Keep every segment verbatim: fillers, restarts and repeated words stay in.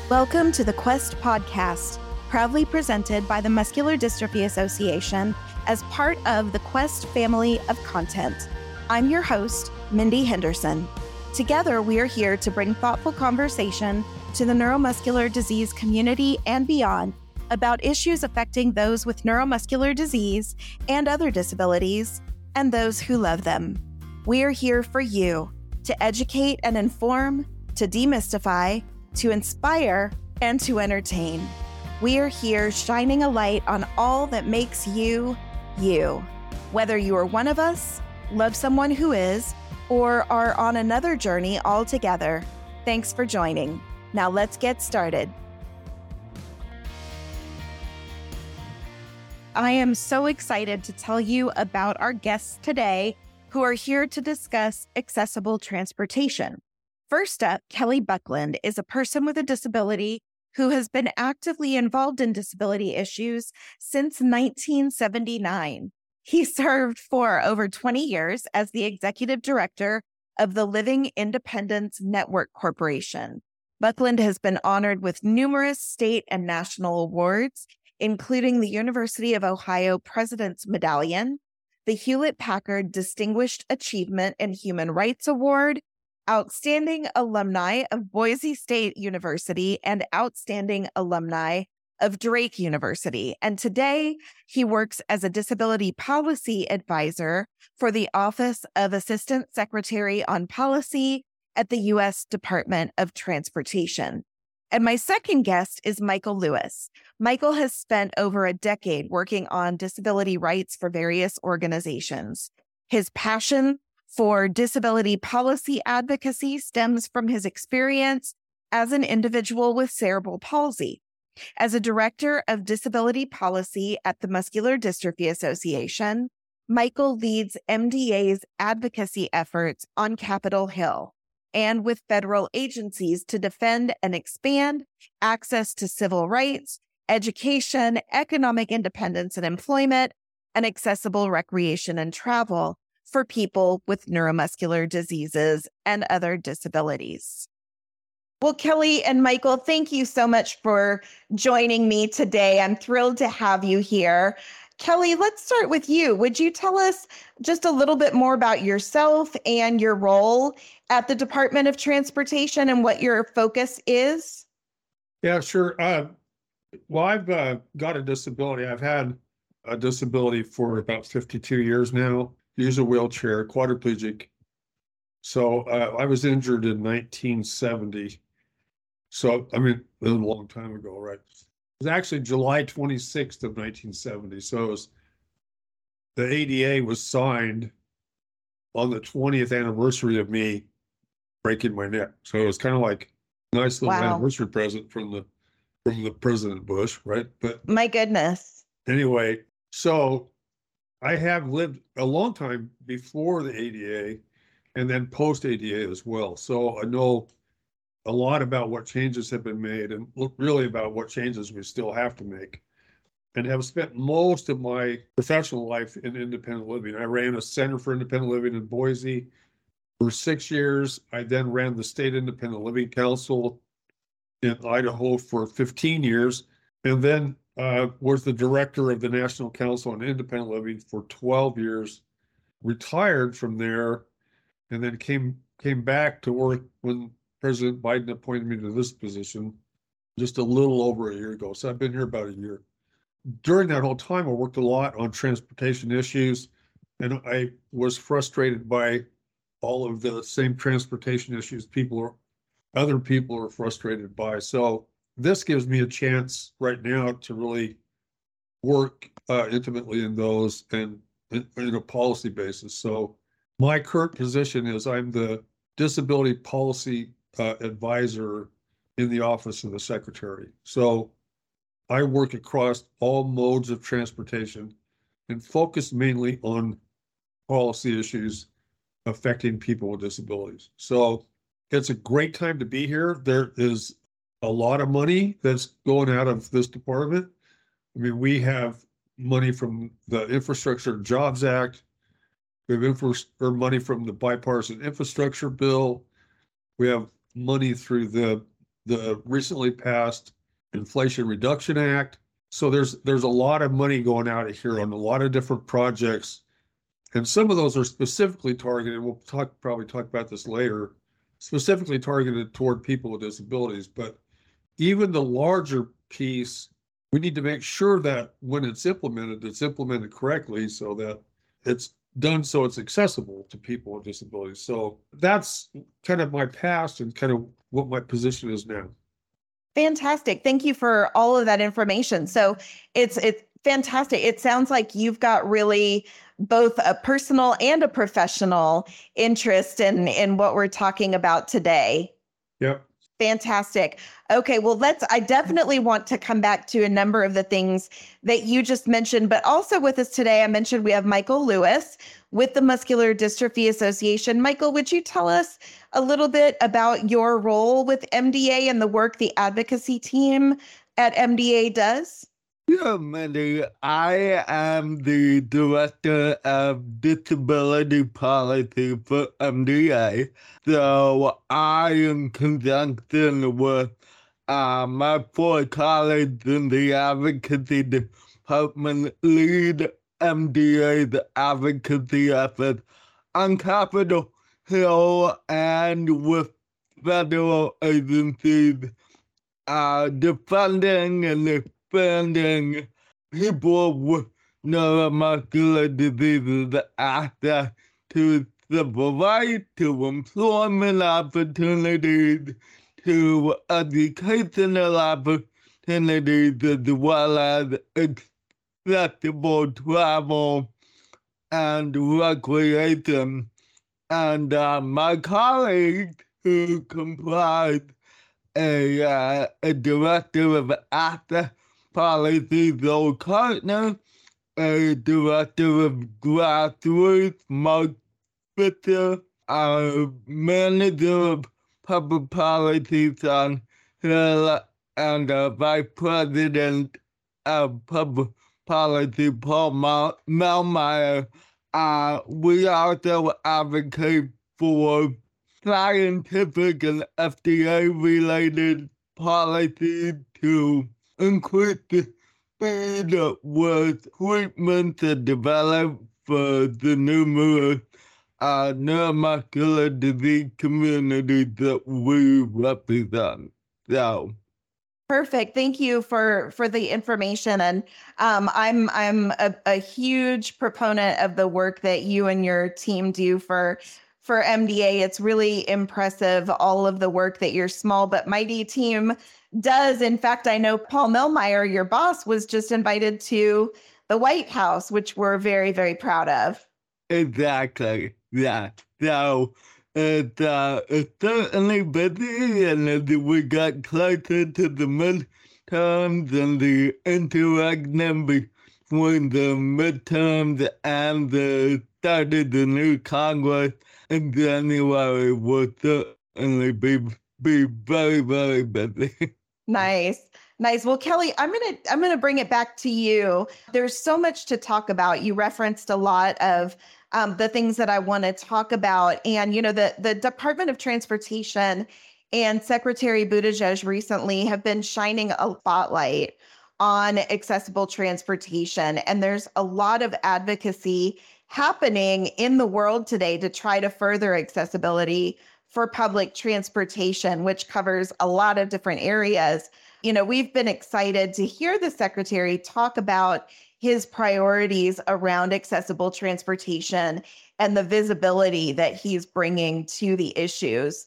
Welcome to the Quest Podcast, proudly presented by the Muscular Dystrophy Association as part of the Quest family of content. I'm your host, Mindy Henderson. Together, we are here to bring thoughtful conversation to the neuromuscular disease community and beyond about issues affecting those with neuromuscular disease and other disabilities, and those who love them. We are here for you to educate and inform, to demystify, to inspire, and to entertain. We are here shining a light on all that makes you, you. Whether you are one of us, love someone who is, or are on another journey altogether, thanks for joining. Now let's get started. I am so excited to tell you about our guests today who are here to discuss accessible transportation. First up, Kelly Buckland is a person with a disability who has been actively involved in disability issues since nineteen seventy-nine. He served for over twenty years as the executive director of the Living Independence Network Corporation. Buckland has been honored with numerous state and national awards, including the University of Ohio President's Medallion, the Hewlett-Packard Distinguished Achievement in Human Rights Award, Outstanding Alumni of Boise State University, and Outstanding Alumni of Drake University. And today, he works as a disability policy advisor for the Office of Assistant Secretary on Policy at the U S Department of Transportation. And my second guest is Michael Lewis. Michael has spent over a decade working on disability rights for various organizations. His passion for disability policy advocacy stems from his experience as an individual with cerebral palsy. As a director of disability policy at the Muscular Dystrophy Association, Michael leads M D A's advocacy efforts on Capitol Hill and with federal agencies to defend and expand access to civil rights, education, economic independence and employment, and accessible recreation and travel for people with neuromuscular diseases and other disabilities. Well, Kelly and Michael, thank you so much for joining me today. I'm thrilled to have you here. Kelly, let's start with you. Would you tell us just a little bit more about yourself and your role at the Department of Transportation and what your focus is? Yeah, sure. Uh, well, I've uh, got a disability. I've had a disability for about fifty-two years now. Use a wheelchair, quadriplegic. So uh, I was injured in nineteen seventy. So, I mean, it was a long time ago, right? It was actually July twenty-sixth of nineteen seventy. So it was, the A D A was signed on the twentieth anniversary of me breaking my neck. So it was kind of like a nice little wow. anniversary present from the from the President Bush, right? But my goodness. Anyway, so I have lived a long time before the A D A and then post A D A as well. So I know a lot about what changes have been made and really about what changes we still have to make, and have spent most of my professional life in independent living. I ran a Center for Independent Living in Boise for six years. I then ran the State Independent Living Council in Idaho for fifteen years, and then Uh, was the director of the National Council on Independent Living for twelve years, retired from there, and then came came back to work when President Biden appointed me to this position just a little over a year ago. So I've been here about a year. During that whole time, I worked a lot on transportation issues, and I was frustrated by all of the same transportation issues people are, other people are frustrated by. So this gives me a chance right now to really work uh, intimately in those and in a policy basis. So my current position is I'm the disability policy uh, advisor in the Office of the Secretary. So I work across all modes of transportation and focus mainly on policy issues affecting people with disabilities. So it's a great time to be here. There is a lot of money that's going out of this department. I mean, we have money from the Infrastructure Jobs Act. We have infra- or money from the bipartisan infrastructure bill. We have money through the the recently passed Inflation Reduction Act. So there's there's a lot of money going out of here on a lot of different projects. And some of those are specifically targeted, we'll talk probably talk about this later, specifically targeted toward people with disabilities. But even the larger piece, we need to make sure that when it's implemented, it's implemented correctly so that it's done so it's accessible to people with disabilities. So that's kind of my past and kind of what my position is now. Fantastic. Thank you for all of that information. So it's it's fantastic. It sounds like you've got really both a personal and a professional interest in in what we're talking about today. Yep. Fantastic. Okay, well, let's, I definitely want to come back to a number of the things that you just mentioned, but also with us today, I mentioned we have Michael Lewis with the Muscular Dystrophy Association. Michael, would you tell us a little bit about your role with M D A and the work the advocacy team at M D A does? Yeah, Mandy, I am the Director of Disability Policy for M D A. So I, in conjunction with uh, my four colleagues in the advocacy department, lead M D A's advocacy efforts on Capitol Hill and with federal agencies uh, defending and expanding people with neuromuscular diseases access to civil rights, to employment opportunities, to educational opportunities, as well as accessible travel and recreation. And uh, my colleagues, who comprise a, uh, a director of access policy, Zoe Cartner, a director of grassroots, Mark Fisher, a manager of public policy, Sean Hill, and a vice president of public policy, Paul Mal- Melmeyer. Uh, we also advocate for scientific and F D A-related policies to increase the speed with treatments are developed for the numerous uh, neuromuscular disease communities that we represent. So. Perfect. Thank you for for the information. And um, I'm I'm a, a huge proponent of the work that you and your team do for for M D A. It's really impressive, all of the work that your small but mighty team does. In fact, I know Paul Melmeyer, your boss, was just invited to the White House, which we're very, very proud of. Exactly. Yeah. So it's, uh, it's certainly busy, and as we got closer to the midterms and the interaction between the midterms and the start of the new Congress in January, will certainly be be very, very busy. Nice. Nice. Well, Kelly, I'm going to I'm going to bring it back to you. There's so much to talk about. You referenced a lot of um, the things that I want to talk about. And, you know, the, the Department of Transportation and Secretary Buttigieg recently have been shining a spotlight on accessible transportation. And there's a lot of advocacy happening in the world today to try to further accessibility for public transportation, which covers a lot of different areas. You know, we've been excited to hear the secretary talk about his priorities around accessible transportation and the visibility that he's bringing to the issues.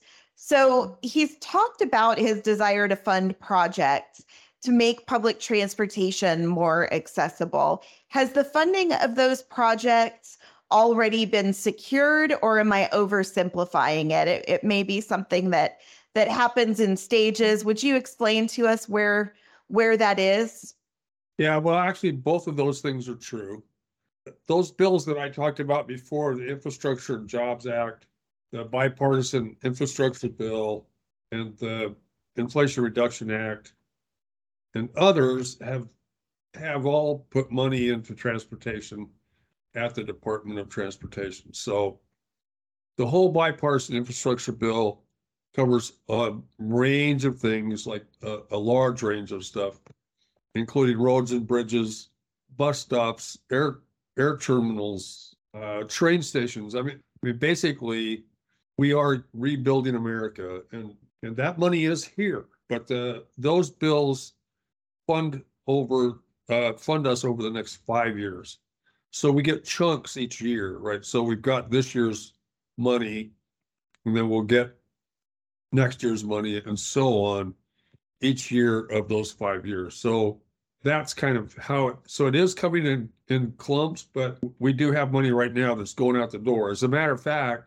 So he's talked about his desire to fund projects to make public transportation more accessible. Has the funding of those projects already been secured, or am I oversimplifying it? It, it may be something that that happens in stages. Would you explain to us where where that is? Yeah, well, actually, both of those things are true. Those bills that I talked about before, the Infrastructure and Jobs Act, the Bipartisan Infrastructure Bill, and the Inflation Reduction Act, and others have have all put money into transportation at the Department of Transportation. So the whole bipartisan infrastructure bill covers a range of things, like a, a large range of stuff, including roads and bridges, bus stops, air air terminals, uh, train stations. I mean, I mean, basically, we are rebuilding America, and and that money is here. But uh, those bills fund over uh, fund us over the next five years. So we get chunks each year, right? So we've got this year's money, and then we'll get next year's money, and so on, each year of those five years. So that's kind of how it, so it is coming in in clumps, but we do have money right now that's going out the door. As a matter of fact,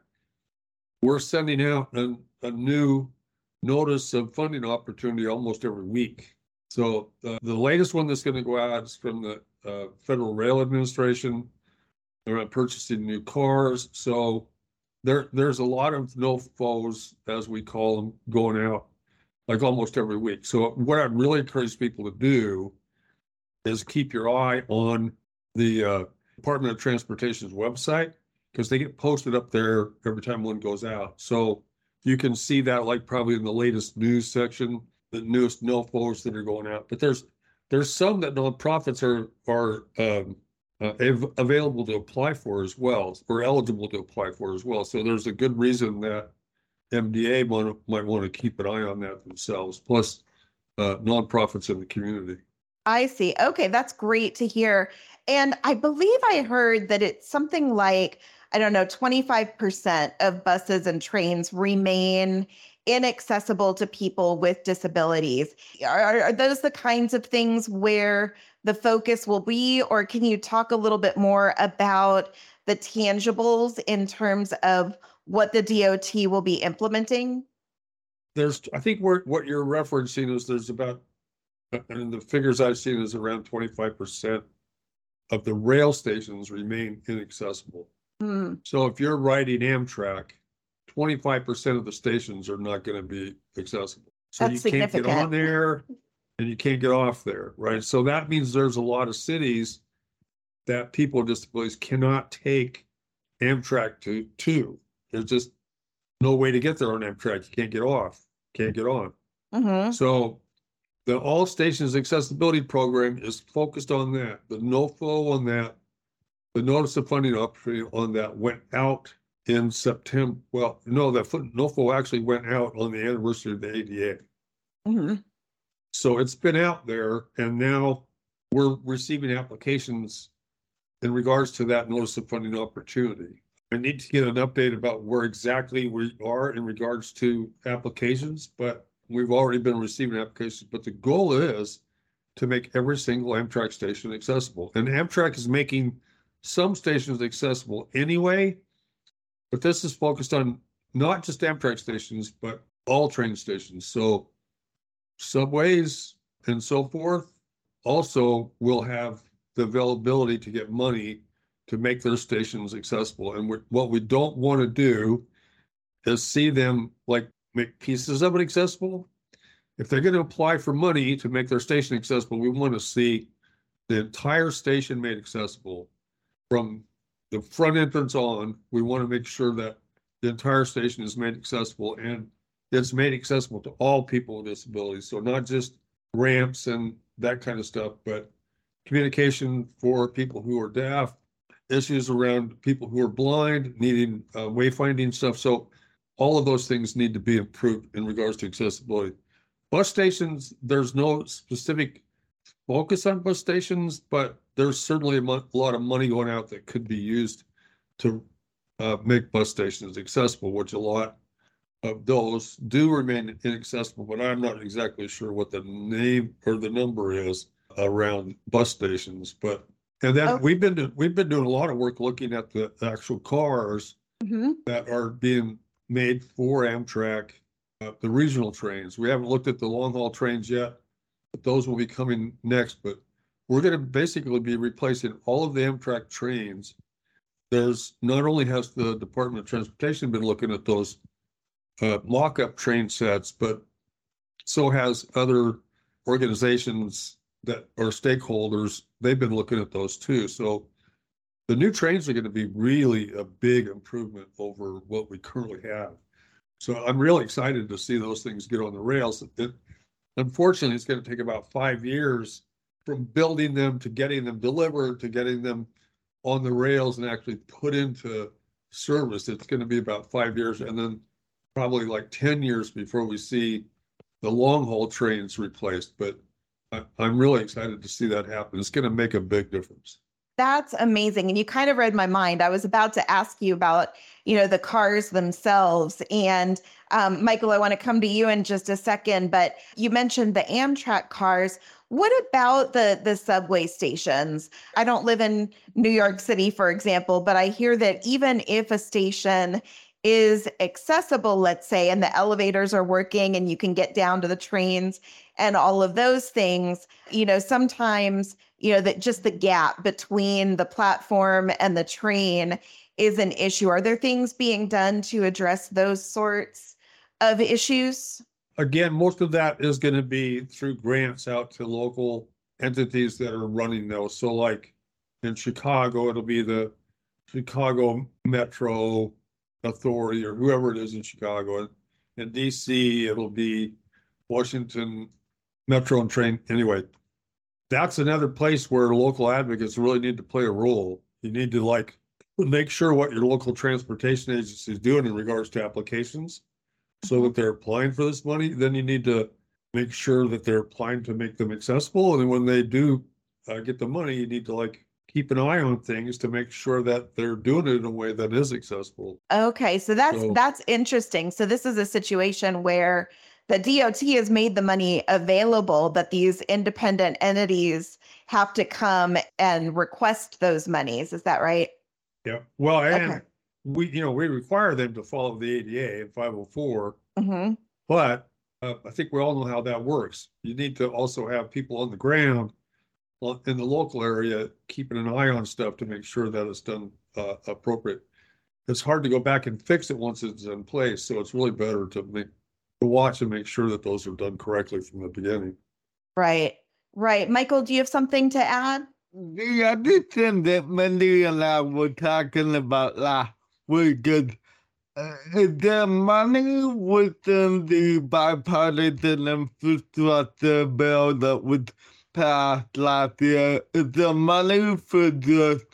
we're sending out a, a new notice of funding opportunity almost every week. So uh, the latest one that's going to go out is from the uh, Federal Rail Administration. They're purchasing new cars. So there, there's a lot of N O F Os, as we call them, going out like almost every week. So what I'd really encourage people to do is keep your eye on the uh, Department of Transportation's website, because they get posted up there every time one goes out. So you can see that, like, probably in the latest news section, the newest N O F Os that are going out. But there's there's some that nonprofits are are um, uh, av- available to apply for as well, or eligible to apply for as well. So there's a good reason that M D A might, might want to keep an eye on that themselves, plus uh, nonprofits in the community. I see. Okay, that's great to hear. And I believe I heard that it's something like, I don't know, twenty-five percent of buses and trains remain inaccessible to people with disabilities. Are, are those the kinds of things where the focus will be, or can you talk a little bit more about the tangibles in terms of what the D O T will be implementing? There's, I think we're, what you're referencing is there's about, and the figures I've seen is around twenty-five percent of the rail stations remain inaccessible. Mm. So if you're riding Amtrak, twenty-five percent of the stations are not going to be accessible. So That's you can't get significant. on there and you can't get off there, right? So that means there's a lot of cities that people with disabilities cannot take Amtrak to, to. There's just no way to get there on Amtrak. You can't get off, can't get on. Mm-hmm. So the All Stations Accessibility Program is focused on that. The N O F O on that, the Notice of Funding Opportunity on that went out in September. Well, no, that N O F O actually went out on the anniversary of the A D A. Mm-hmm. So it's been out there, and now we're receiving applications in regards to that Notice of Funding Opportunity. I need to get an update about where exactly we are in regards to applications, but we've already been receiving applications. But the goal is to make every single Amtrak station accessible. And Amtrak is making some stations accessible anyway, but this is focused on not just Amtrak stations, but all train stations. So subways and so forth also will have the availability to get money to make their stations accessible. And what we don't want to do is see them like make pieces of it accessible. If they're going to apply for money to make their station accessible, we want to see the entire station made accessible from the front entrance on. We want to make sure that the entire station is made accessible, and it's made accessible to all people with disabilities. So not just ramps and that kind of stuff, but communication for people who are deaf, issues around people who are blind, needing uh, wayfinding stuff. So all of those things need to be improved in regards to accessibility. Bus stations, there's no specific focus on bus stations, but there's certainly a, mo- a lot of money going out that could be used to uh, make bus stations accessible, which a lot of those do remain inaccessible, but I'm not exactly sure what the name or the number is around bus stations. But and then Okay. we've been do, we've been doing a lot of work looking at the actual cars Mm-hmm. that are being made for Amtrak, uh, the regional trains. We haven't looked at the long haul trains yet, but those will be coming next. But we're going to basically be replacing all of the Amtrak trains. There's not only has the Department of Transportation been looking at those uh, mock-up train sets, but so has other organizations that are stakeholders. They've been looking at those too. So the new trains are going to be really a big improvement over what we currently have. So I'm really excited to see those things get on the rails. It, unfortunately, it's going to take about five years from building them to getting them delivered to getting them on the rails and actually put into service. It's going to be about five years and then probably like ten years before we see the long haul trains replaced. But I, I'm really excited to see that happen. It's going to make a big difference. That's amazing. And you kind of read my mind. I was about to ask you about, you know, the cars themselves. And um, Michael, I want to come to you in just a second, but you mentioned the Amtrak cars. What about the the subway stations? I don't live in New York City, for example, but I hear that even if a station is accessible, let's say, and the elevators are working and you can get down to the trains and all of those things, you know, sometimes, you know, that just the gap between the platform and the train is an issue. Are there things being done to address those sorts of issues? Again, most of that is going to be through grants out to local entities that are running those. So like in Chicago, it'll be the Chicago Metro Authority or whoever it is in Chicago. In D C, it'll be Washington Metro and Train. Anyway, that's another place where local advocates really need to play a role. You need to like make sure what your local transportation agency is doing in regards to applications so that they're applying for this money. Then you need to make sure that they're applying to make them accessible. And then when they do uh, get the money, you need to like keep an eye on things to make sure that they're doing it in a way that is accessible. Okay, so that's So- that's interesting. So this is a situation where the D O T has made the money available, but these independent entities have to come and request those monies. Is that right? Yeah, well, and Okay. we, you know, we require them to follow the A D A and five oh four, Mm-hmm. but uh, I think we all know how that works. You need to also have people on the ground lo- in the local area keeping an eye on stuff to make sure that it's done uh, appropriate. It's hard to go back and fix it once it's in place, so it's really better to make to watch and make sure that those are done correctly from the beginning. Right. Right. Michael, do you have something to add? The other thing that Mindy and I were talking about last week is uh, the money within the bipartisan infrastructure bill that was passed last year is the money for just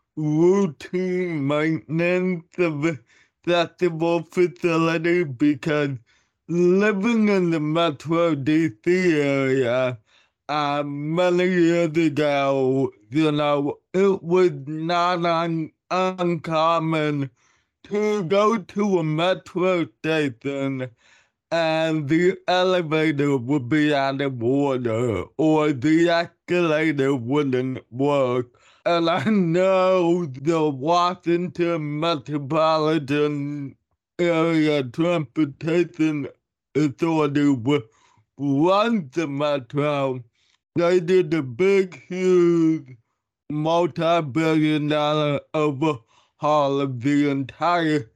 routine maintenance of accessible facility, because living in the Metro D C area uh, many years ago, you know, it was not un- uncommon to go to a metro station and the elevator would be out of order or the escalator wouldn't work. And I know the Washington Metropolitan Area Transportation Authority would run the metro. They did a big, huge, multi-billion dollar overhaul of the entire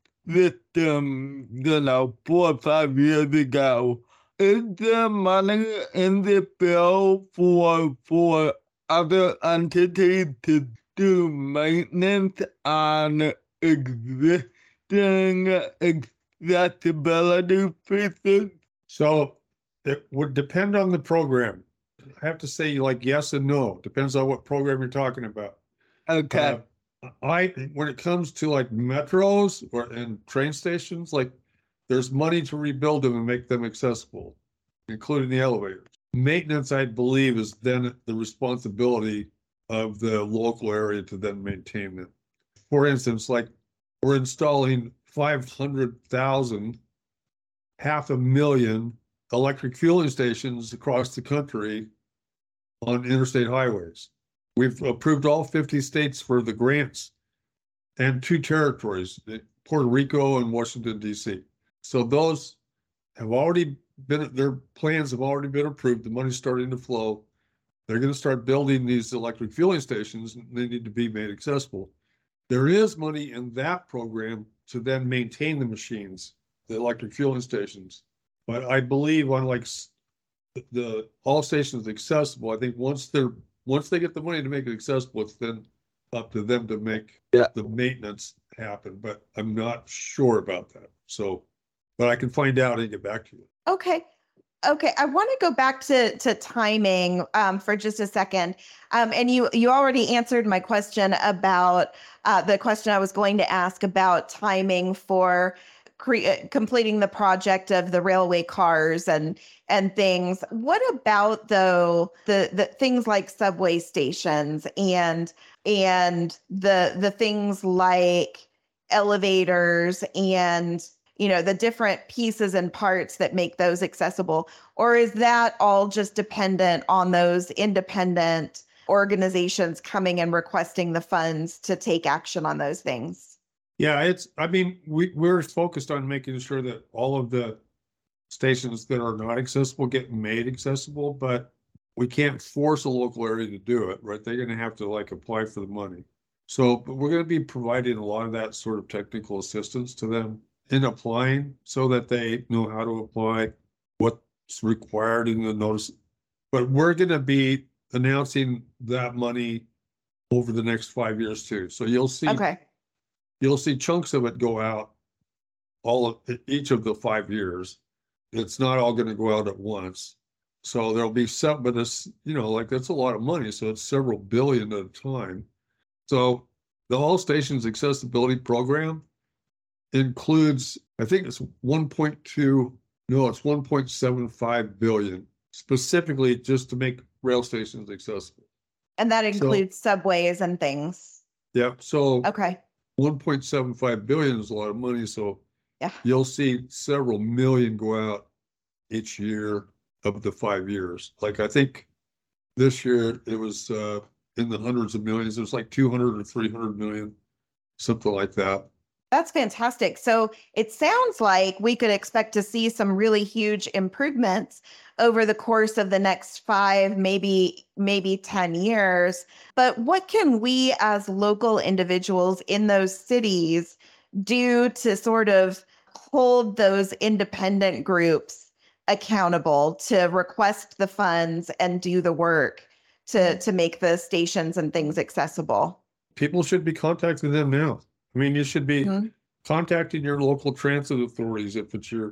system, you know, four or five years ago. Is there money in the bill for for other entities to do maintenance on existing accessibility features? So it would depend on the program. I have to say like yes and no. Depends on what program you're talking about. Okay. Uh, I, when it comes to like metros or and train stations, like there's money to rebuild them and make them accessible, including the elevators. Maintenance, I believe, is then the responsibility of the local area to then maintain them. For instance, like we're installing five hundred thousand, half a million electric fueling stations across the country on interstate highways. We've approved all fifty states for the grants and two territories, Puerto Rico and Washington, D C. So those have already been, their plans have already been approved. The money's starting to flow. They're going to start building these electric fueling stations, and they need to be made accessible. There is money in that program to then maintain the machines, the electric fueling stations. But I believe on like the all stations accessible, I think once they're once they get the money to make it accessible, it's then up to them to make Yeah. the maintenance happen. But I'm not sure about that. So but I can find out and get back to you. Okay. Okay, I want to go back to to timing um, for just a second, um, and you you already answered my question about uh, the question I was going to ask about timing for cre- completing the project of the railway cars and and things. What about though the the things like subway stations and and the the things like elevators and you know, the different pieces and parts that make those accessible? Or is that all just dependent on those independent organizations coming and requesting the funds to take action on those things? Yeah, it's, I mean, we, we're focused on making sure that all of the stations that are not accessible get made accessible, but we can't force a local area to do it, right? They're going to have to like apply for the money. So, but we're going to be providing a lot of that sort of technical assistance to them in applying so that they know how to apply, what's required in the notice. But we're going to be announcing that money over the next five years too. So you'll see, Okay. you'll see chunks of it go out all of each of the five years. It's not all going to go out at once. So there'll be some, but it's, you know, like that's a lot of money. So it's several billion at a time. So the All Stations Accessibility Program includes, I think it's one point two, no, it's one point seven five billion specifically just to make rail stations accessible. And that includes so, subways and things. Yeah. So okay. one point seven five billion is a lot of money. So yeah, you'll see several million go out each year of the five years. Like I think this year it was uh, in the hundreds of millions. It was like two hundred or three hundred million, something like that. That's fantastic. So it sounds like we could expect to see some really huge improvements over the course of the next five, maybe, maybe ten years. But what can we as local individuals in those cities do to sort of hold those independent groups accountable to request the funds and do the work to, to make the stations and things accessible? People should be contacting them now. I mean, you should be mm-hmm. contacting your local transit authorities. If it's your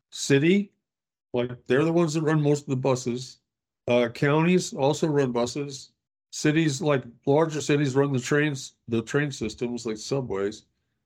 city, like they're the ones that run most of the buses. Uh, counties also run buses. Cities, like larger cities, run the trains, the train systems like subways.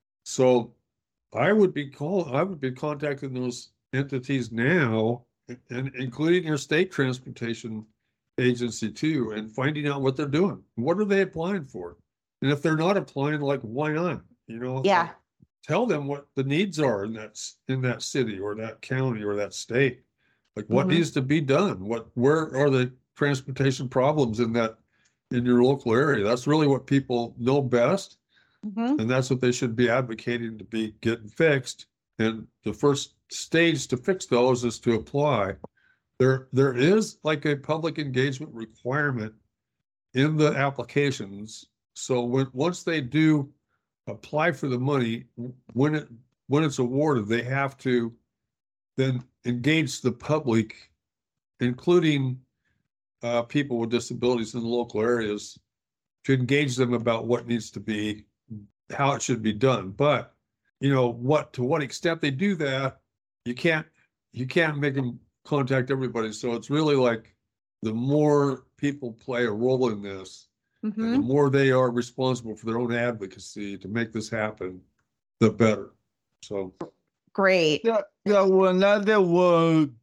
So I would be call, I would be contacting those entities now, and including your state transportation agency too, and finding out what they're doing. What are they applying for? And if they're not applying, like, why not? You know, yeah. Tell them what the needs are in that in that city or that county or that state. Like, what mm-hmm. needs to be done? What where are the transportation problems in that in your local area? That's really what people know best, mm-hmm. and that's what they should be advocating to be getting fixed. And the first stage to fix those is to apply. There there is like a public engagement requirement in the applications. So when once they do apply for the money, when it when it's awarded, they have to then engage the public, including uh, people with disabilities in the local areas, to engage them about what needs to be, how it should be done. But you know what, to what extent they do that, you can't you can't make them contact everybody. So it's really like the more people play a role in this, mm-hmm. and the more they are responsible for their own advocacy to make this happen, the better. So great. Yeah, yeah. Another word,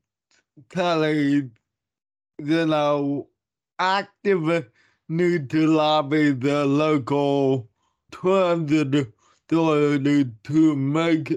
Kelly, you know, activists need to lobby the local transit authority to make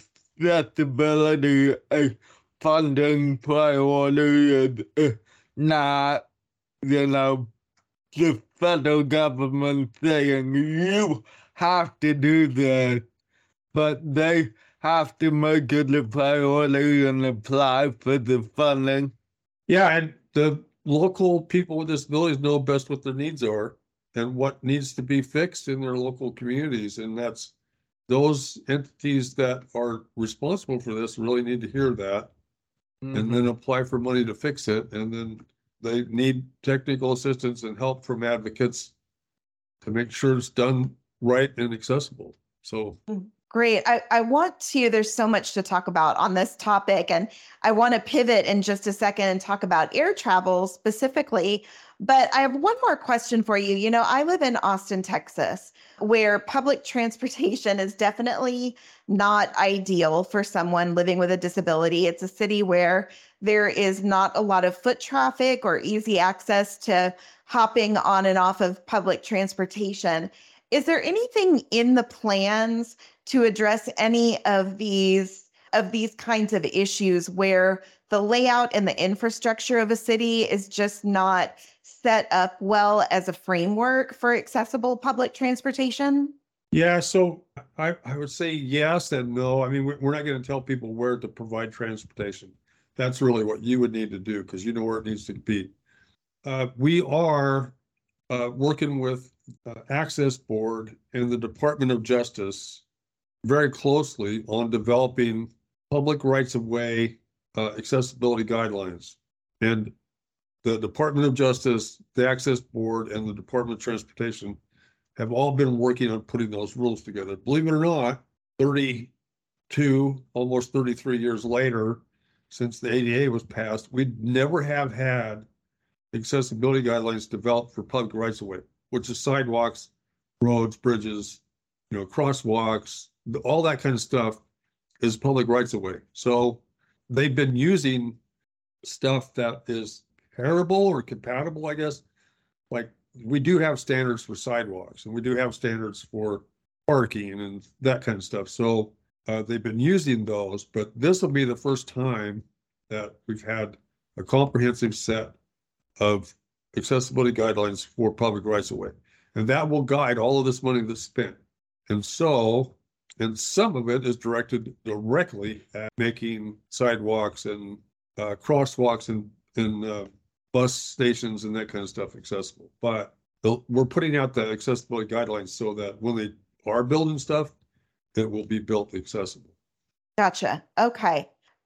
accessibility a funding priority, and not, you know, the federal government saying you have to do that, but they have to make it a priority and apply for the funding. Yeah, and the local people with disabilities know best what their needs are and what needs to be fixed in their local communities. And that's those entities that are responsible for this really need to hear that, mm-hmm. and then apply for money to fix it. And then they need technical assistance and help from advocates to make sure it's done right and accessible. So Great. I, I want to, there's so much to talk about on this topic, and I want to pivot in just a second and talk about air travel specifically. But I have one more question for you. You know, I live in Austin, Texas, where public transportation is definitely not ideal for someone living with a disability. It's a city where there is not a lot of foot traffic or easy access to hopping on and off of public transportation. Is there anything in the plans to address any of these of these kinds of issues where the layout and the infrastructure of a city is just not set up well as a framework for accessible public transportation? Yeah, so I, I would say yes and no. I mean, we're, we're not going to tell people where to provide transportation. That's really what you would need to do because you know where it needs to be. Uh, we are uh, working with uh, Access Board and the Department of Justice very closely on developing public rights of way uh, accessibility guidelines. And the Department of Justice, the Access Board, and the Department of Transportation have all been working on putting those rules together. Believe it or not, thirty-two, almost thirty-three years later, since the A D A was passed, we never have had accessibility guidelines developed for public rights of way, which is sidewalks, roads, bridges, you know, crosswalks, all that kind of stuff is public rights of way. So they've been using stuff that is comparable or compatible, I guess. Like we do have standards for sidewalks and we do have standards for parking and that kind of stuff. So uh, they've been using those, but this will be the first time that we've had a comprehensive set of accessibility guidelines for public rights of way. And that will guide all of this money that's spent. And so, and some of it is directed directly at making sidewalks and uh, crosswalks and, and uh, bus stations and that kind of stuff accessible. But we're putting out the accessibility guidelines so that when they are building stuff, it will be built accessible. Gotcha. Okay.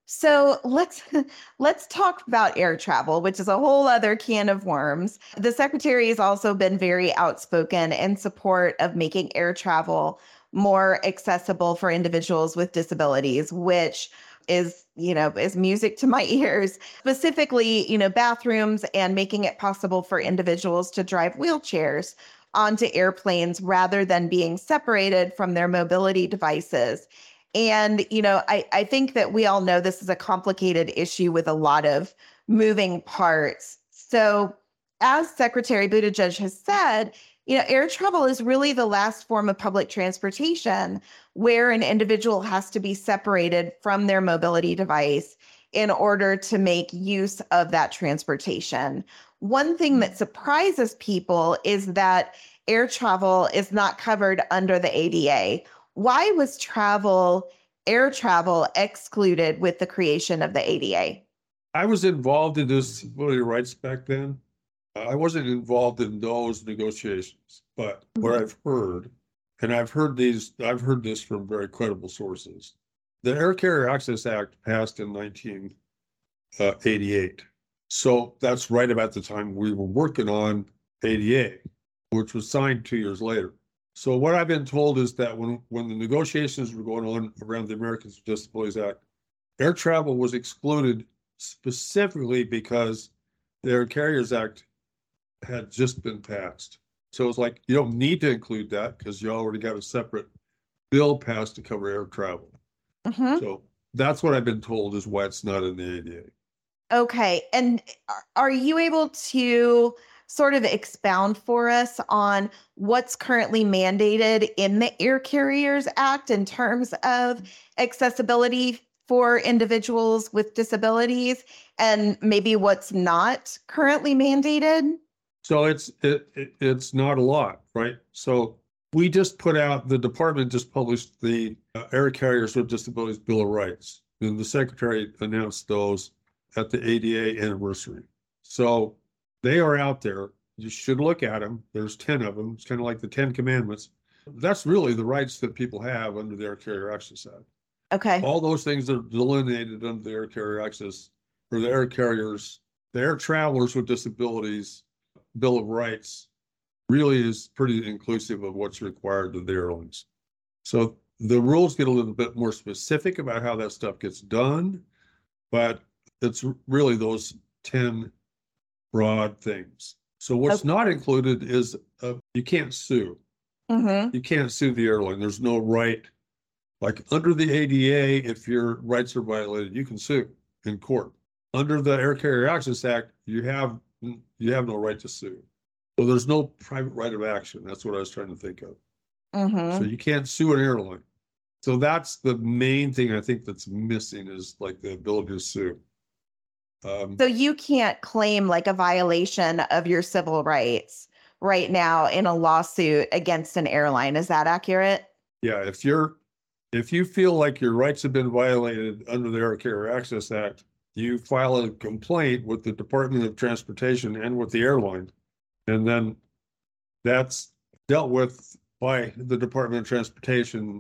So let's let's talk about air travel, which is a whole other can of worms. The secretary has also been very outspoken in support of making air travel more accessible for individuals with disabilities, which is, you know, is music to my ears. Specifically, you know, bathrooms and making it possible for individuals to drive wheelchairs onto airplanes rather than being separated from their mobility devices. And, you know, I, I think that we all know this is a complicated issue with a lot of moving parts. So as Secretary Buttigieg has said, you know, air travel is really the last form of public transportation where an individual has to be separated from their mobility device in order to make use of that transportation. One thing that surprises people is that air travel is not covered under the A D A. Why was travel, air travel, excluded with the creation of the A D A? I was involved in disability rights back then. I wasn't involved in those negotiations, but what I've heard, and I've heard these, I've heard this from very credible sources. The Air Carrier Access Act passed in nineteen eighty-eight. So that's right about the time we were working on A D A, which was signed two years later. So what I've been told is that when, when the negotiations were going on around the Americans with Disabilities Act, air travel was excluded specifically because the Air Carriers Act had just been passed. So it's like, you don't need to include that because you already got a separate bill passed to cover air travel. Mm-hmm. So that's what I've been told is why it's not in the A D A. Okay. And are you able to sort of expound for us on what's currently mandated in the Air Carriers Act in terms of accessibility for individuals with disabilities and maybe what's not currently mandated? So it's it, it it's not a lot, right? So we just put out, the department just published the uh, Air Carriers with Disabilities Bill of Rights, and the secretary announced those at the A D A anniversary. So they are out there. You should look at them. There's ten of them. It's kind of like the Ten Commandments. That's really the rights that people have under the Air Carrier Access Act. Okay. All those things are delineated under the Air Carrier Access, or the air carriers, the air travelers with disabilities Bill of Rights really is pretty inclusive of what's required of the airlines. So the rules get a little bit more specific about how that stuff gets done, but it's really those ten broad things. So what's Okay. not included is uh, you can't sue. Mm-hmm. You can't sue the airline. There's no right. Like under the A D A, if your rights are violated, you can sue in court. Under the Air Carrier Access Act, you have you have no right to sue. So there's no private right of action. That's what I was trying to think of. Mm-hmm. So you can't sue an airline. So that's the main thing I think that's missing is like the ability to sue. Um, So you can't claim like a violation of your civil rights right now in a lawsuit against an airline. Is that accurate? yeah, if you're if you feel like your rights have been violated under the Air Carrier Access Act, you file a complaint with the Department of Transportation and with the airline, and then that's dealt with by the Department of Transportation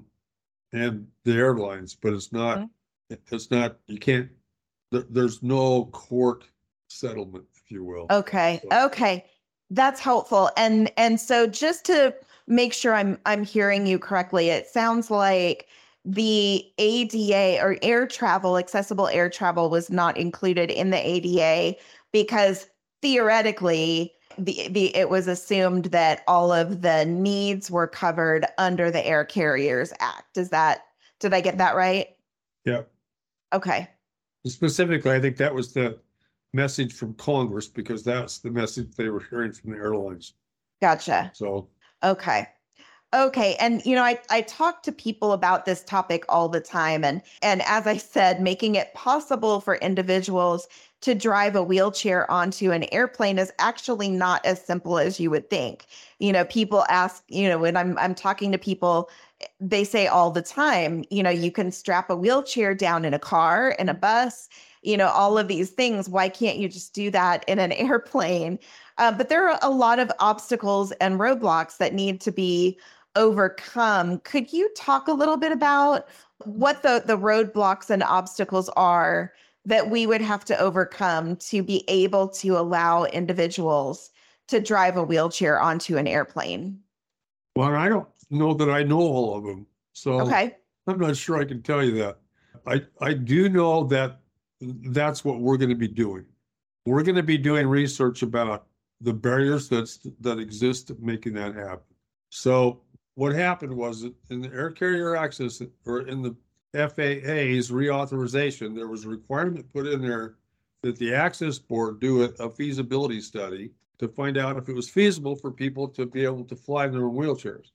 and the airlines, but it's not, Mhm. it's not, you can't, there, there's no court settlement, if you will. Okay. So- Okay. That's helpful. And and so just to make sure I'm I'm hearing you correctly, it sounds like the A D A or air travel, accessible air travel was not included in the A D A because theoretically the, the it was assumed that all of the needs were covered under the Air Carriers Act. Is that, did I get that right? Yeah, Okay. specifically, I think that was the message from Congress because that's the message they were hearing from the airlines. Gotcha. So, Okay. Okay. And you know, I, I talk to people about this topic all the time. And and as I said, making it possible for individuals to drive a wheelchair onto an airplane is actually not as simple as you would think. You know, people ask, you know, when I'm I'm talking to people, they say all the time, you know, you can strap a wheelchair down in a car, in a bus, you know, all of these things. Why can't you just do that in an airplane? Uh, but there are a lot of obstacles and roadblocks that need to be overcome. Could you talk a little bit about what the, the roadblocks and obstacles are that we would have to overcome to be able to allow individuals to drive a wheelchair onto an airplane? well, I don't know that I know all of them. So Okay. I'm not sure I can tell you that. I, I do know that that's what we're going to be doing. We're going to be doing research about the barriers that's, that exist to making that happen. So what happened was that in the Air Carrier Access or in the F A A's reauthorization, there was a requirement put in there that the Access Board do a, a feasibility study to find out if it was feasible for people to be able to fly in their own wheelchairs.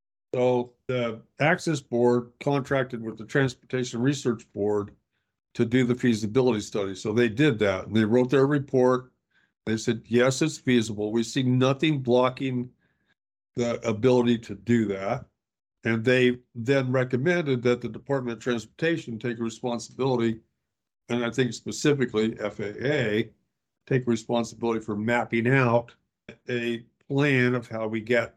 So the Access Board contracted with the Transportation Research Board to do the feasibility study. So they did that and they wrote their report. They said, yes, it's feasible. We see nothing blocking the ability to do that. And they then recommended that the Department of Transportation take responsibility, and I think specifically F A A, take responsibility for mapping out a plan of how we get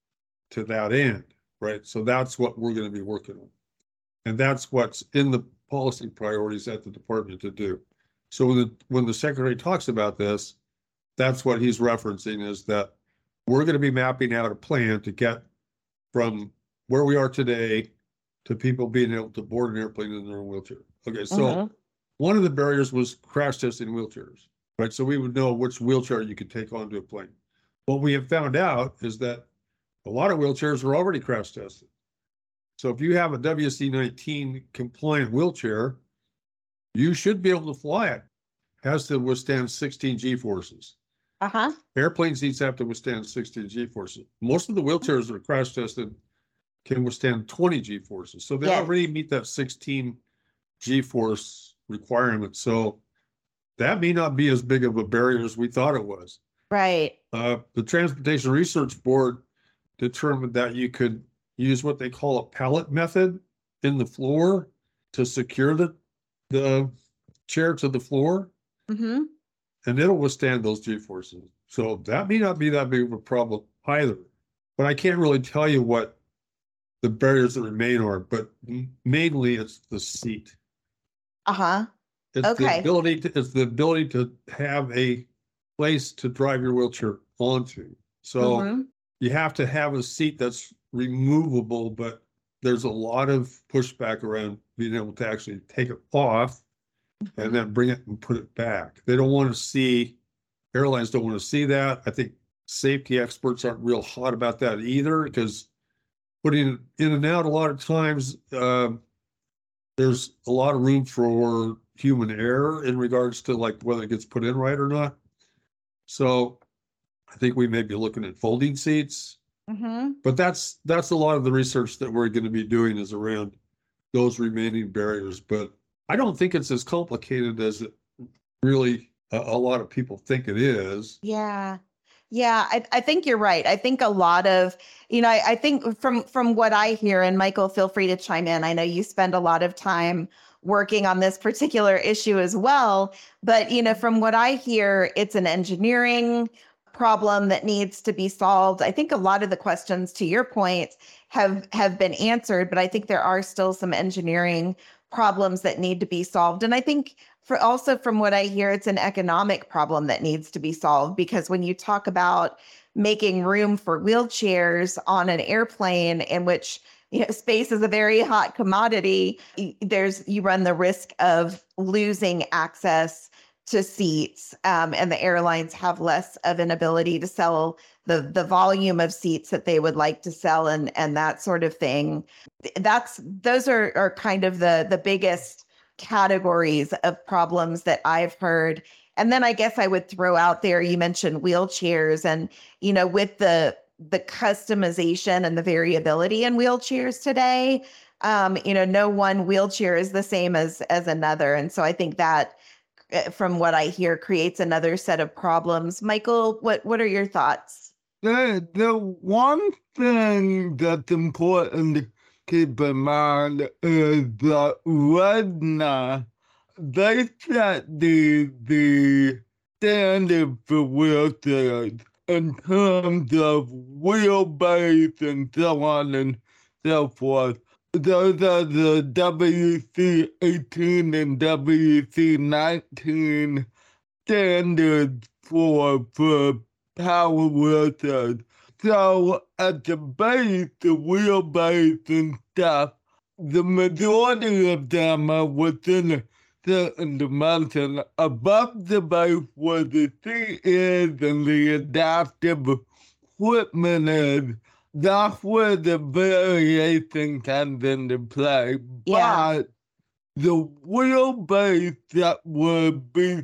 to that end, right? So that's what we're going to be working on. And that's what's in the policy priorities at the department to do. So when the, when the secretary talks about this, that's what he's referencing is that we're going to be mapping out a plan to get from where we are today to people being able to board an airplane in their own wheelchair. Okay, so Mhm. one of the barriers was crash testing wheelchairs, right? So we would know which wheelchair you could take onto a plane. What we have found out is that a lot of wheelchairs are already crash tested. So if you have a W C nineteen compliant wheelchair, you should be able to fly it. It has to withstand sixteen G forces. Uh-huh. Airplane seats have to withstand sixteen G forces. Most of the wheelchairs that are crash tested can withstand twenty G forces. So they Yeah. already meet that sixteen G force requirement. So that may not be as big of a barrier as we thought it was. Right. Uh, the Transportation Research Board determined that you could use what they call a pallet method in the floor to secure the, the chair to the floor, Mm-hmm. and it'll withstand those G forces. So that may not be that big of a problem either. But I can't really tell you what the barriers that remain are, but mainly it's the seat. Uh-huh. It's Okay. the ability to, it's the ability to have a place to drive your wheelchair onto. So Mhm. you have to have a seat that's removable, but there's a lot of pushback around being able to actually take it off and then bring it and put it back. They don't want to see, airlines don't want to see that. I think safety experts aren't real hot about that either, because putting it in and out a lot of times, uh, there's a lot of room for human error in regards to like whether it gets put in right or not. So I think we may be looking at folding seats, Mm-hmm. but that's that's a lot of the research that we're going to be doing is around those remaining barriers. But I don't think it's as complicated as it really a, a lot of people think it is. Yeah. Yeah, I, I think you're right. I think a lot of, you know, I, I think from from what I hear, and Michael, feel free to chime in. I know you spend a lot of time working on this particular issue as well. But, you know, from what I hear, it's an engineering problem that needs to be solved. I think a lot of the questions, to your point, have have been answered, but I think there are still some engineering problems that need to be solved. And I think for also from what I hear, it's an economic problem that needs to be solved, because when you talk about making room for wheelchairs on an airplane in which, you know, space is a very hot commodity, there's you run the risk of losing access to seats, um, and the airlines have less of an ability to sell the the volume of seats that they would like to sell, and and that sort of thing. That's those are are kind of the the biggest categories of problems that I've heard. And then I guess I would throw out there, you mentioned wheelchairs, and you know, with the the customization and the variability in wheelchairs today, um, you know, no one wheelchair is the same as as another, and so I think that, from what I hear, creates another set of problems. Michael, what, what are your thoughts? The, the one thing that's important to keep in mind is that Redna, they set the, the standard for wheelchairs in terms of wheelbase and so on and so forth. Those are the W C eighteen and W C nineteen standards for, for power wheelchairs. So at the base, the wheelbase and stuff, the majority of them are within a certain dimension. Above the base where the seat is and the adaptive equipment is, that's where the variation comes into play. Yeah. But the wheelbase that would be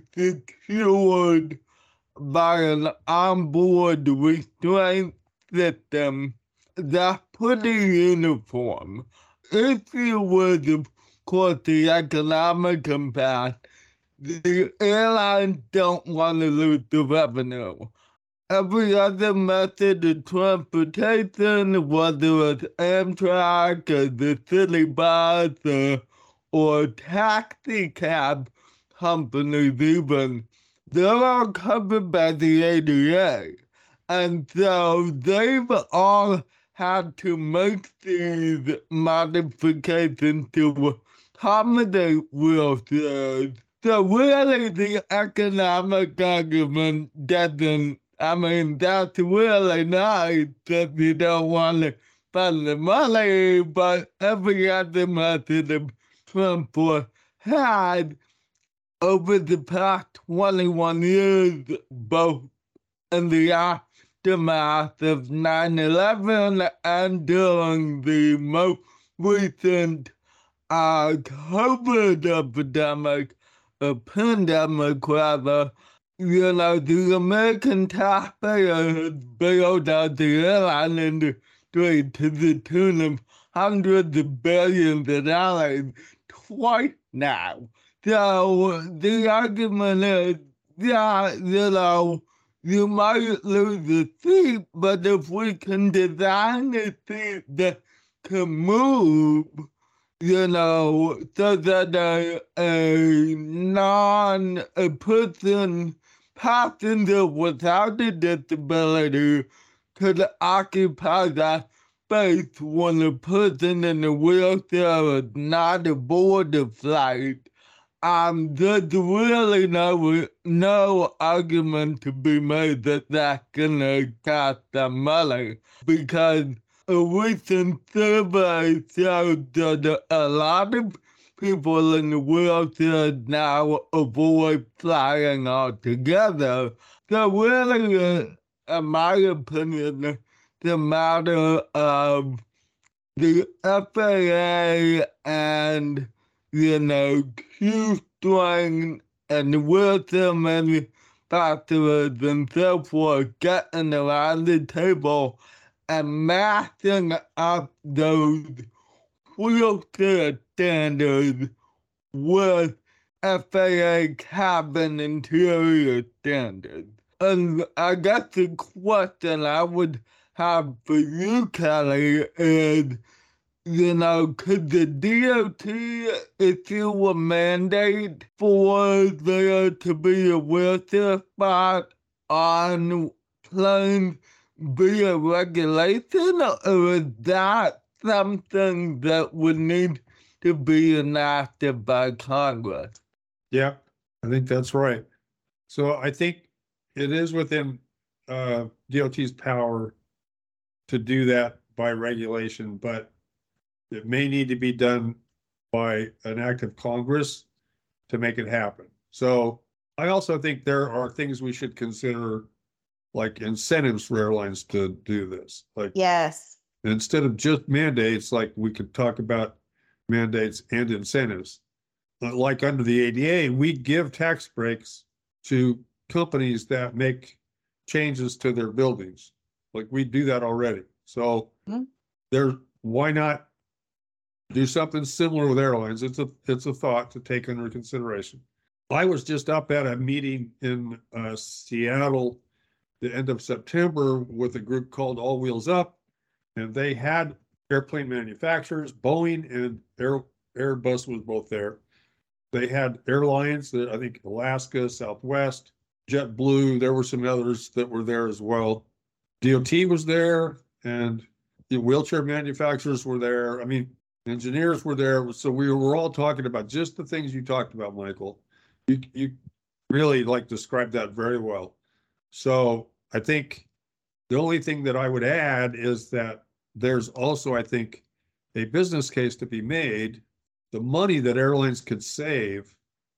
secured by an onboard restraint system, that's pretty uniform. Issue with, of course, the economic impact. The airlines don't want to lose the revenue. Every other method of transportation, whether it's Amtrak or the city bus or, or taxi cab companies even, they're all covered by the A D A. And so they've all had to make these modifications to accommodate wheelchairs. So really the economic argument doesn't, I mean, that's really nice that you don't want to spend the money, but every other method of transport had, over the past twenty-one years, both in the aftermath of nine eleven and during the most recent uh, COVID epidemic, a pandemic rather, you know, the American taxpayer has bailed out the airline industry to the tune of hundreds of billions of dollars twice now. So the argument is, yeah, you know, you might lose a seat, but if we can design a seat that can move, you know, so that a, a non, a person, passenger without a disability could occupy that space when a person in a wheelchair is not aboard the flight. Um, there's really no, no argument to be made that that's gonna cost them money, because a recent survey showed that a lot of people in the wheelchair now avoid flying altogether. So really, uh, in my opinion, the matter of the F A A and, you know, Q-String and the wheelchair manufacturers and so forth getting around the table and matching up those wheelchair standards with F A A cabin interior standards. And I guess the question I would have for you, Kelly, is, you know, could the D O T issue a mandate for there to be a wheelchair spot on planes via regulation, or is that something that would need to be enacted by Congress? Yeah, I think that's right. So I think it is within uh, D O T's power to do that by regulation, but it may need to be done by an act of Congress to make it happen. So I also think there are things we should consider, like incentives for airlines to do this. Like, Yes. instead of just mandates, like we could talk about mandates and incentives. Like under the A D A, we give tax breaks to companies that make changes to their buildings. Like we do that already. So Mhm. there, why not do something similar with airlines? It's a it's a thought to take under consideration. I was just up at a meeting in uh, Seattle the end of September with a group called All Wheels Up, and they had airplane manufacturers, Boeing and Air, Airbus was both there. They had airlines that I think Alaska, Southwest, JetBlue, there were some others that were there as well. D O T was there, and the wheelchair manufacturers were there. I mean, engineers were there. So we were all talking about just the things you talked about, Michael. You, you really like described that very well. So I think the only thing that I would add is that there's also, I think, a business case to be made. The money that airlines could save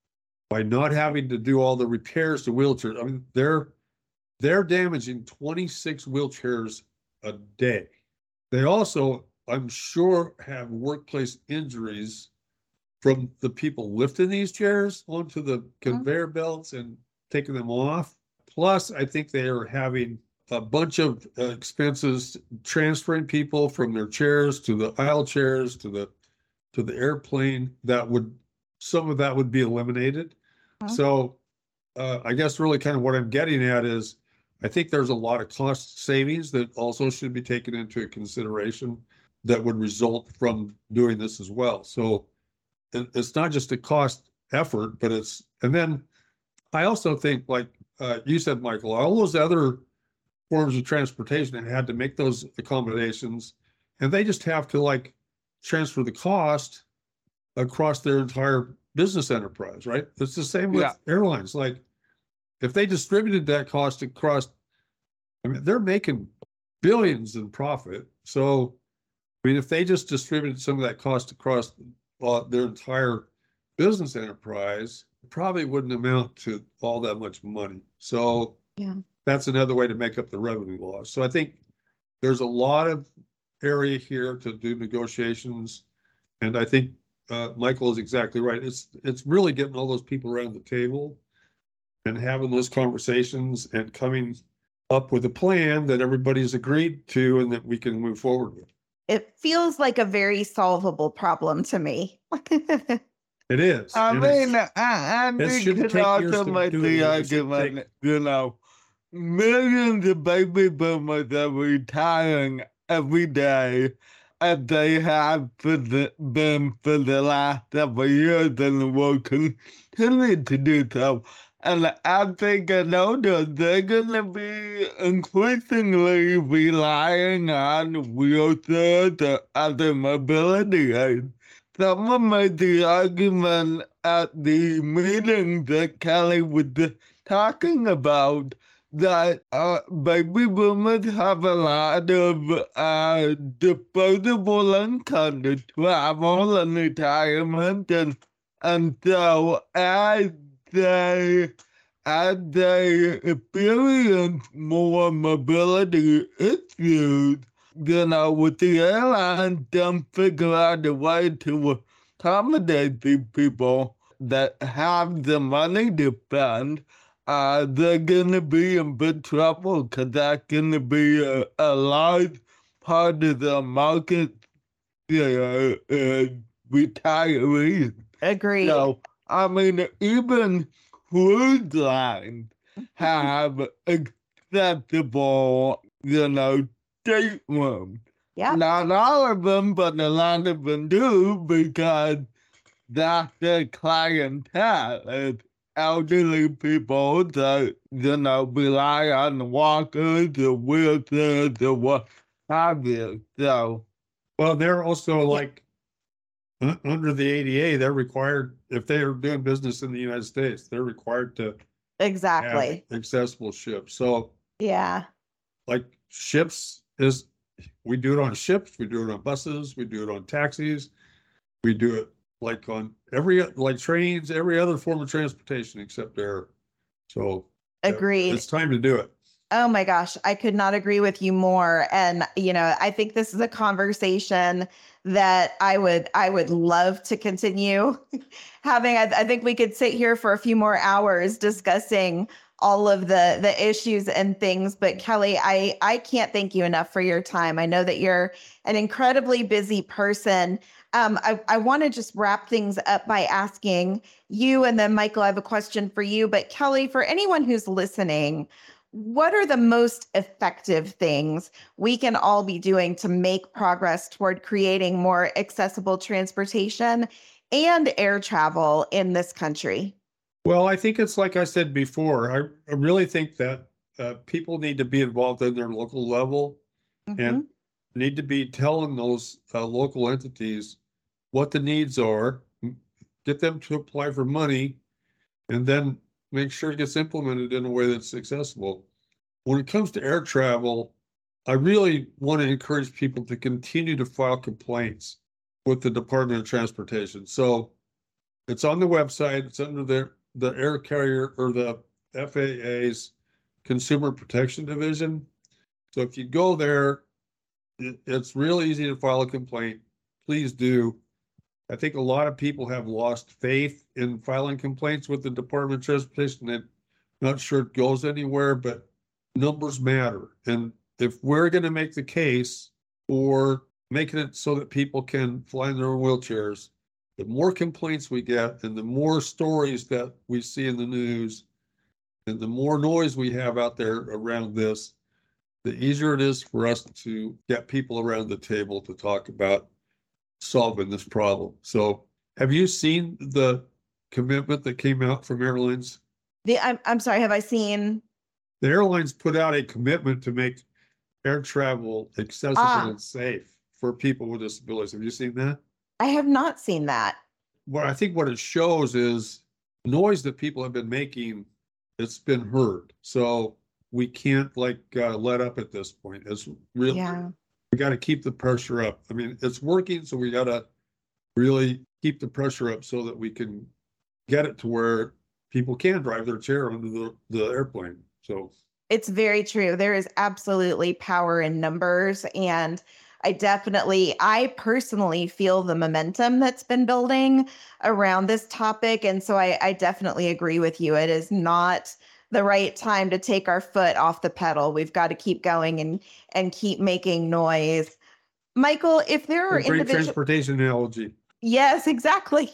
by not having to do all the repairs to wheelchairs. I mean, they're they're damaging twenty-six wheelchairs a day. They also, I'm sure, have workplace injuries from the people lifting these chairs onto the conveyor belts and taking them off. Plus, I think they are having a bunch of uh, expenses transferring people from their chairs to the aisle chairs to the to the airplane. That would, some of that would be eliminated. Mhm. So uh, I guess really kind of what I'm getting at is I think there's a lot of cost savings that also should be taken into consideration that would result from doing this as well. So it, it's not just a cost effort, but it's, and then I also think, like uh, you said, Michael, all those other forms of transportation had to make those accommodations, and they just have to like transfer the cost across their entire business enterprise, right? It's the same with Yeah. airlines. Like if they distributed that cost across, I mean, they're making billions in profit. So, I mean, if they just distributed some of that cost across uh, their entire business enterprise, it probably wouldn't amount to all that much money. So Yeah. that's another way to make up the revenue loss. So I think there's a lot of area here to do negotiations. And I think uh, Michael is exactly right. It's it's really getting all those people around the table and having those conversations and coming up with a plan that everybody's agreed to and that we can move forward with. It feels like a very solvable problem to me. It is. I and mean, it's- I, I it think shouldn't it take also years to make do the it. It should argument, take- you know, millions of baby boomers are retiring every day, as they have for the, been for the last several years and will continue to do so. And I think in order, they're going to be increasingly relying on wheelchairs or other mobility aids. Someone made the argument at the meeting that Kelly was talking about that uh, baby boomers have a lot of uh, disposable income to travel and retirement, and and so as they as they experience more mobility issues, you know, with the airlines, don't figure out a way to accommodate these people that have the money to spend, uh, they're gonna be in big trouble because that's gonna be a, a large part of the market, you know, uh, retirees. Agreed. So, I mean, even cruise lines have acceptable, you know, staterooms. Yeah. Not all of them, but a lot of them do because that's their clientele. It's elderly people that, you know, rely on walkers or wheelchairs or what have you. So, Well, they're also like, u- under the A D A, they're required, if they are doing business in the United States, they're required to have Exactly. accessible ships. So Yeah. like ships is, we do it on ships, we do it on buses, we do it on taxis, we do it like on every, like trains, every other form of transportation except air. So yeah, Agreed. it's time to do it. Oh my gosh, I could not agree with you more. And you know, I think this is a conversation that I would I would love to continue having. I, I think we could sit here for a few more hours discussing all of the the issues and things. But Kelly, I I can't thank you enough for your time. I know that you're an incredibly busy person. Um, I, I want to just wrap things up by asking you, and then Michael, I have a question for you. But Kelly, for anyone who's listening, what are the most effective things we can all be doing to make progress toward creating more accessible transportation and air travel in this country? Well, I think it's like I said before, I, I really think that uh, people need to be involved in their local level Mhm. and need to be telling those uh, local entities what the needs are, m- get them to apply for money, and then make sure it gets implemented in a way that's accessible. When it comes to air travel, I really want to encourage people to continue to file complaints with the Department of Transportation. So it's on the website, it's under the, the air carrier or the F A A's Consumer Protection Division. So if you go there, it, it's real easy to file a complaint. Please do. I think a lot of people have lost faith in filing complaints with the Department of Transportation. They're not sure it goes anywhere, but numbers matter. And if we're going to make the case for making it so that people can fly in their own wheelchairs, the more complaints we get and the more stories that we see in the news and the more noise we have out there around this, the easier it is for us to get people around the table to talk about solving this problem. So have you seen the commitment that came out from airlines? The I'm I'm sorry, have I seen? The airlines put out a commitment to make air travel accessible Ah. and safe for people with disabilities. Have you seen that? I have not seen that. What I think what it shows is noise that people have been making, it's been heard. So we can't like uh, let up at this point. It's really, Yeah. we got to keep the pressure up. I mean, it's working, so we got to really keep the pressure up so that we can get it to where people can drive their chair under the, the airplane. So It's very true. There is absolutely power in numbers. And I definitely, I personally feel the momentum that's been building around this topic. And so I, I definitely agree with you. It is not the right time to take our foot off the pedal. We've got to keep going and and keep making noise. Michael, if there are a great individuals, transportation analogy. yes, exactly.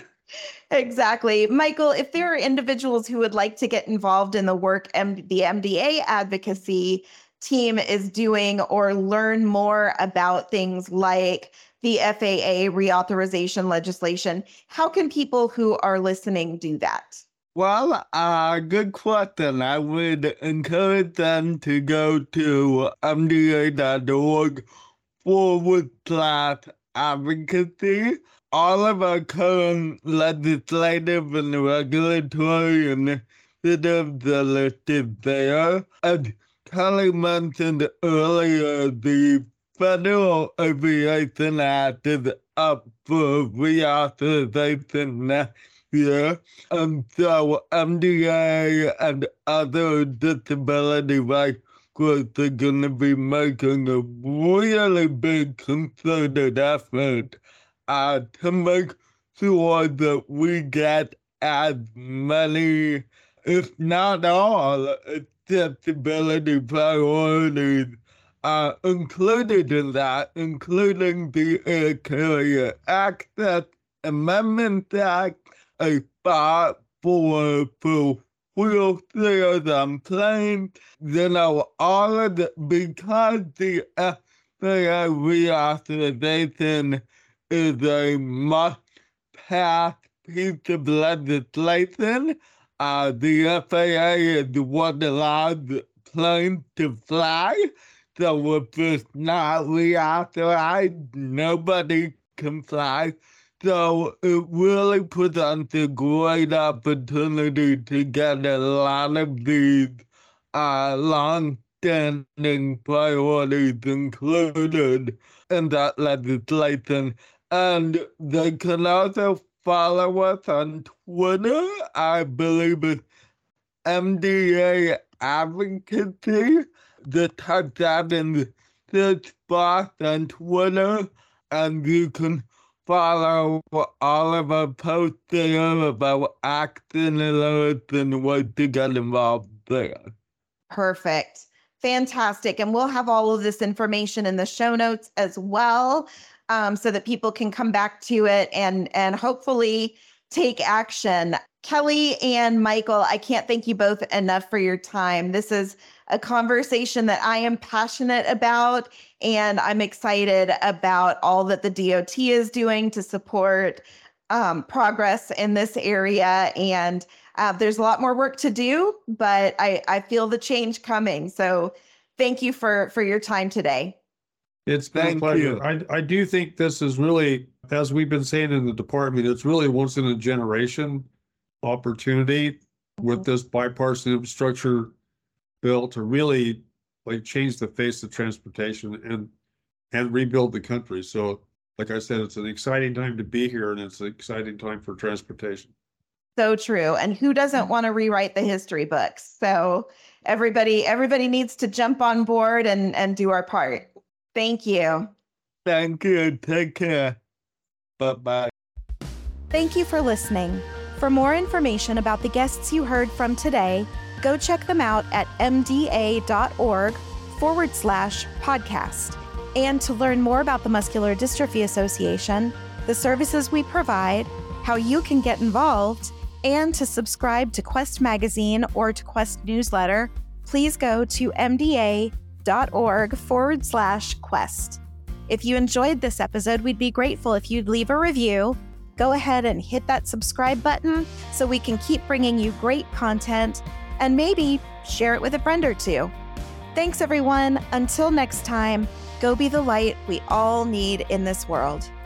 Exactly. Michael, if there are individuals who would like to get involved in the work M- the M D A advocacy team is doing or learn more about things like the F A A reauthorization legislation, how can people who are listening do that? well, uh, good question. I would encourage them to go to M D A dot org forward slash advocacy. All of our current legislative and regulatory and the list is there. As Kelly mentioned earlier, the Federal Aviation Act is up for reauthorization next year, and so M D A and other disability rights groups are going to be making a really big concerted effort uh, to make sure that we get as many, if not all, accessibility priorities uh, included in that, including the Air Carrier Access Amendment Act, a spot for, for wheelchairs on planes, you know, all of the, because the F A A reauthorization is a must-pass piece of legislation. Uh, the F A A is what allows planes to fly. So if it's not reauthorized, nobody can fly. So it really presents a great opportunity to get a lot of these uh, long-standing priorities included in that legislation. And they can also follow us on Twitter. I believe it's M D A Advocacy. Just type that in the search box on Twitter, and you can follow all of our posts there about action alerts and ways to get involved there. Perfect. Fantastic. And we'll have all of this information in the show notes as well, um, so that people can come back to it and, and hopefully take action. Kelly and Michael, I can't thank you both enough for your time. This is a conversation that I am passionate about, and I'm excited about all that the D O T is doing to support um, progress in this area. And uh, there's a lot more work to do, but I, I feel the change coming. So thank you for, for your time today. It's been Thank a pleasure. you. I, I do think this is really, as we've been saying in the department, it's really once in a generation opportunity with this bipartisan infrastructure bill to really like change the face of transportation and and rebuild the country. So like I said, it's an exciting time to be here, and it's an exciting time for transportation. So true. And who doesn't want to rewrite the history books? So everybody, everybody needs to jump on board and, and do our part. Thank you. Thank you. Take care. Bye-bye. Thank you for listening. For more information about the guests you heard from today, go check them out at mda.org forward slash podcast. And to learn more about the Muscular Dystrophy Association, the services we provide, how you can get involved, and to subscribe to Quest Magazine or to Quest Newsletter, please go to mda.org forward slash quest. If you enjoyed this episode, we'd be grateful if you'd leave a review. Go ahead and hit that subscribe button so we can keep bringing you great content, and maybe share it with a friend or two. Thanks, everyone. Until next time, go be the light we all need in this world.